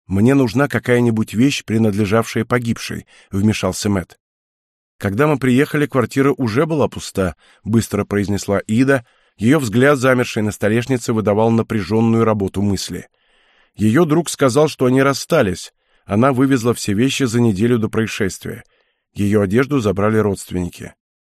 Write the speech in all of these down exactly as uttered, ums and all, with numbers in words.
«Мне нужна какая-нибудь вещь, принадлежавшая погибшей», — вмешался Мэтт. «Когда мы приехали, квартира уже была пуста», — быстро произнесла Ида. Ее взгляд, замерший на столешнице, выдавал напряженную работу мысли. Ее друг сказал, что они расстались. Она вывезла все вещи за неделю до происшествия. Ее одежду забрали родственники.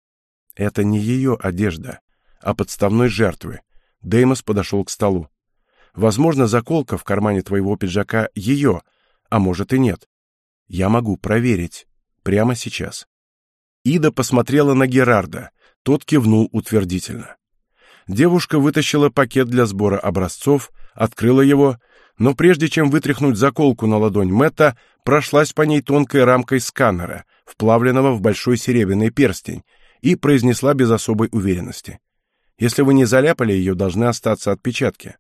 «Это не ее одежда, а подставной жертвы». Деймос подошел к столу. «Возможно, заколка в кармане твоего пиджака ее, а может и нет. Я могу проверить. Прямо сейчас». Ида посмотрела на Герарда. Тот кивнул утвердительно. Девушка вытащила пакет для сбора образцов, открыла его, но прежде чем вытряхнуть заколку на ладонь Мэтта, прошлась по ней тонкой рамкой сканера, вплавленного в большой серебряный перстень, и произнесла без особой уверенности: «Если вы не заляпали ее, должны остаться отпечатки».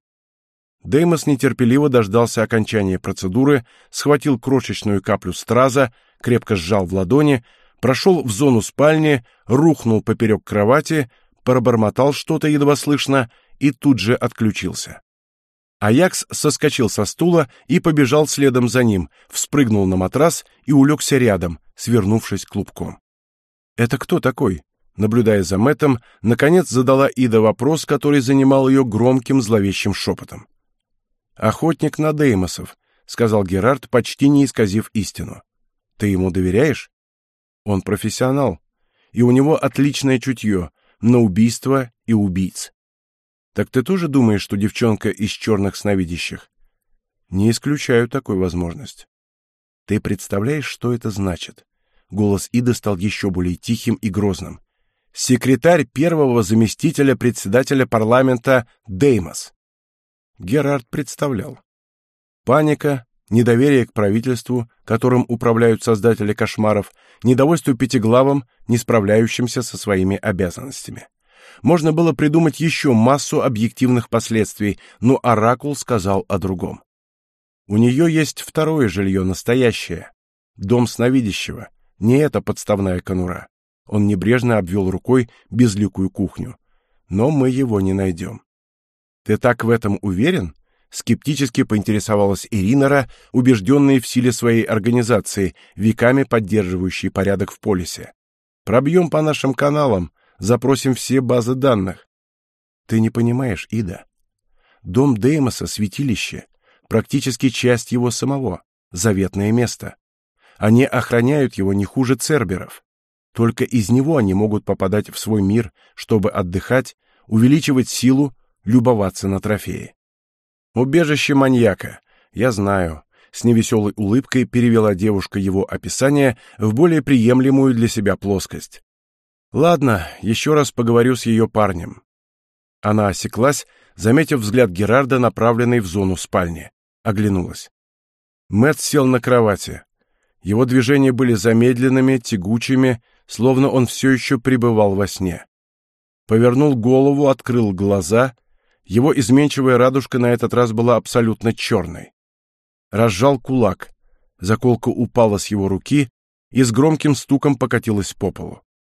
Деймос нетерпеливо дождался окончания процедуры, схватил крошечную каплю страза, крепко сжал в ладони, прошел в зону спальни, рухнул поперек кровати, пробормотал что-то едва слышно и тут же отключился. Аякс соскочил со стула и побежал следом за ним, вспрыгнул на матрас и улегся рядом, свернувшись клубком. «Это кто такой?» Наблюдая за Мэттом, наконец задала Ида вопрос, который занимал ее громким зловещим шепотом. «Охотник на Деймосов», — сказал Герард, почти не исказив истину. «Ты ему доверяешь? Он профессионал, и у него отличное чутье на убийство и убийц. Так ты тоже думаешь, что девчонка из черных сновидящих?» «Не исключаю такую возможность». «Ты представляешь, что это значит?» Голос Иды стал еще более тихим и грозным. «Секретарь первого заместителя председателя парламента Деймос». Герард представлял. Паника, недоверие к правительству, которым управляют создатели кошмаров, недовольство пятиглавым, не справляющимся со своими обязанностями. Можно было придумать еще массу объективных последствий, но Оракул сказал о другом. У нее есть второе жилье, настоящее. Дом сновидящего. Не эта подставная конура. Он небрежно обвел рукой безликую кухню. Но мы его не найдем. «Ты так в этом уверен?» — скептически поинтересовалась Иринора, убежденная в силе своей организации, веками поддерживающей порядок в полисе. «Пробьем по нашим каналам, запросим все базы данных». «Ты не понимаешь, Ида. Дом Деймоса — святилище, практически часть его самого, заветное место. Они охраняют его не хуже церберов. Только из него они могут попадать в свой мир, чтобы отдыхать, увеличивать силу, любоваться на трофеи. «Убежище маньяка. Я знаю», — с невеселой улыбкой перевела девушка его описание в более приемлемую для себя плоскость. «Ладно, еще раз поговорю с ее парнем». Она осеклась, заметив взгляд Герарда, направленный в зону спальни. Оглянулась. Мэтт сел на кровати. Его движения были замедленными, тягучими, словно он все еще пребывал во сне. Повернул голову, открыл глаза. Его изменчивая радужка на этот раз была абсолютно черной. Разжал кулак. Заколка упала с его руки и с громким стуком покатилась по полу.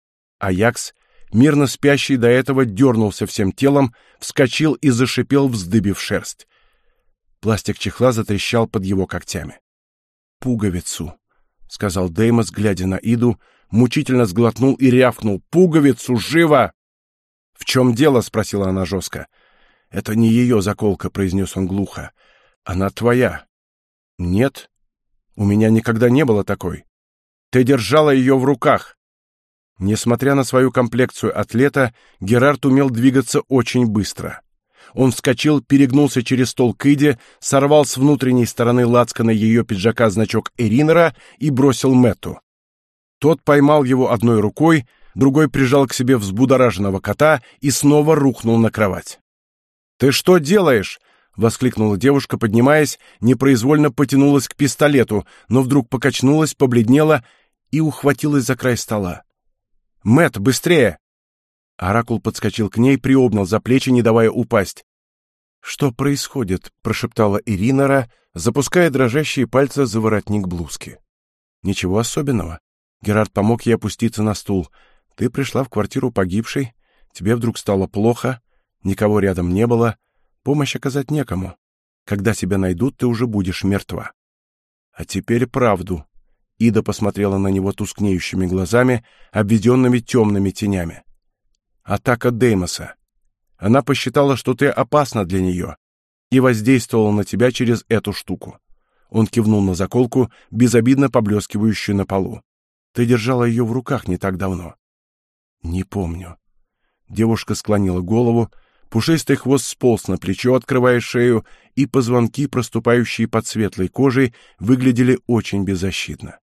Аякс, мирно спящий до этого, дернулся всем телом, вскочил и зашипел, вздыбив шерсть. Пластик чехла затрещал под его когтями. «Пуговицу», — сказал Деймос, глядя на Иду, мучительно сглотнул и рявкнул: «Пуговицу! Живо!» «В чем дело?» — спросила она жестко. «Это не ее заколка», — произнес он глухо. «Она твоя». «Нет, у меня никогда не было такой. Ты держала ее в руках». Несмотря на свою комплекцию атлета, Герард умел двигаться очень быстро. Он вскочил, перегнулся через стол к Иде, сорвал с внутренней стороны лацкана ее пиджака значок Иринора и бросил Мэтту. Тот поймал его одной рукой, другой прижал к себе взбудораженного кота и снова рухнул на кровать. «Ты что делаешь?» — воскликнула девушка, поднимаясь, непроизвольно потянулась к пистолету, но вдруг покачнулась, побледнела и ухватилась за край стола. «Мэтт, быстрее!» Оракул подскочил к ней, приобнял за плечи, не давая упасть. «Что происходит?» — прошептала Иринора, запуская дрожащие пальцы за воротник блузки. «Ничего особенного». Герард помог ей опуститься на стул. «Ты пришла в квартиру погибшей, тебе вдруг стало плохо, никого рядом не было, помощь оказать некому. Когда тебя найдут, ты уже будешь мертва. А теперь правду. Ида посмотрела на него тускнеющими глазами, обведенными темными тенями. Атака Деймоса. Она посчитала, что ты опасна для нее, и воздействовала на тебя через эту штуку. Он кивнул на заколку, безобидно поблескивающую на полу. Ты держала ее в руках не так давно. Не помню. Девушка склонила голову, пушистый хвост сполз на плечо, открывая шею, и позвонки, проступающие под светлой кожей, выглядели очень беззащитно.